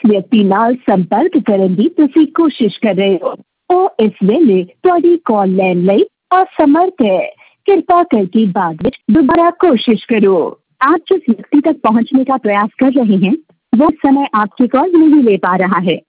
ਵਿਅਕਤੀ ਨਾਲ ਸੰਪਰਕ ਕਰਨ ਦੀ ਤੁਸੀਂ ਕੋਸ਼ਿਸ਼ ਕਰ ਰਹੇ ਹੋ ਉਹ ਇਸ ਵੇਲੇ ਤੁਹਾਡੀ ਕਾਲ ਲੈਣ ਲਈ असमर्थ है। कृपया करके बाद में दोबारा कोशिश करो। आप जिस व्यक्ति तक पहुंचने का प्रयास कर रहे हैं वो इस समय आपकी कॉल नहीं ले पा रहा है।